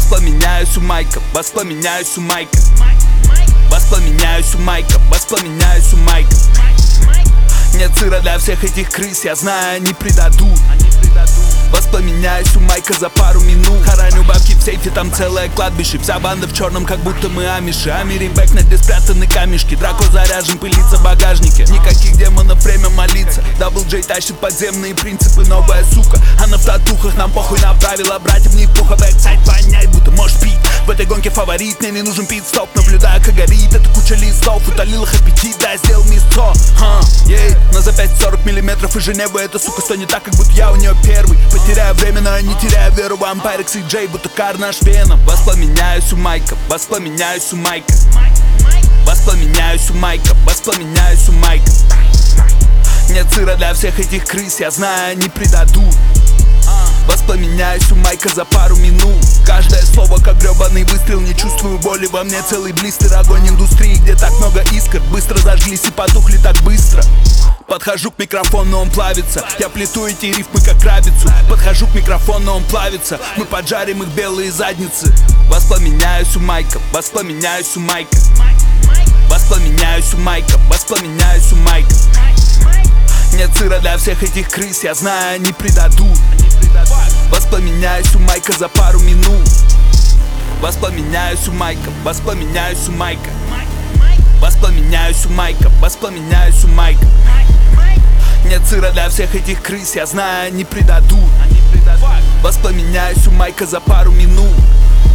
Воспламеняюсь у майка, воспламеняюсь у майка. Воспламеняюсь у майка, воспламеняюсь у майка. Нет сыра для всех этих крыс, я знаю, они предадут. Воспламеняюсь у майка за пару минут. Хороню бабки в сейфе, там целое кладбище. Вся банда в черном, как будто мы амиши. Амиримбэк, на где спрятаны камешки. Драко заряжен, пылится в багажнике. Никаких демонов, время молиться. Дабл Джей тащит подземные принципы. Новая сука, она в татухах, нам похуй на правила. Братья в них плохо, бэксайд воняет, будто можешь пить. В этой гонке фаворит, мне не нужен пит-стоп. Наблюдаю, как горит эта куча листов. Утолил их аппетит, да, сделал мясо. Но за 5-40 миллиметров и Женевы эта сука стонет так, как будто я у нее первый. Потеряю время, но не теряю веру в Ампайрекс и Джей, будто Карнаж Веном. Воспламеняюсь у майка, воспламеняюсь у майка. Воспламеняюсь у майка, воспламеняюсь у майка. Нет сыра для всех этих крыс, я знаю, они предадут. Воспламеняюсь у майка за пару минут. Каждое слово как гребаный выстрел. Не чувствую боли, во мне целый блистер. Огонь индустрии, где так много искр. Быстро зажглись и потухли так быстро. Подхожу к микрофону, он плавится. Я плету эти рифмы как крабицу. Подхожу к микрофону, он плавится. Мы поджарим их белые задницы. Воспламеняюсь у майка, воспламеняюсь у майка. Воспламеняюсь у майка, воспламеняюсь у майка. Нет сыра для всех этих крыс, я знаю, они предадут. Воспламеняюсь у майка за пару минут. Воспламеняюсь у майка, воспламеняюсь у майка. Воспламеняюсь у майка, воспламеняюсь у майка. Нет сыра для всех этих крыс, я знаю, они предадут. Воспламеняюсь у майка за пару минут.